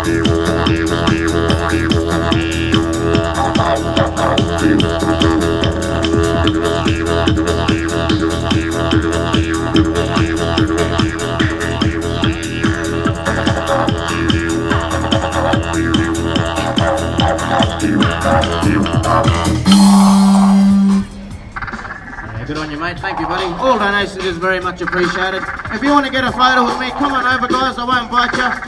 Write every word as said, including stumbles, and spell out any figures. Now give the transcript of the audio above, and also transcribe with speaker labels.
Speaker 1: Good on you, mate. Thank you, buddy. All donations is very much appreciated. If you want to get a photo with me, come on over, guys. I won't bite you.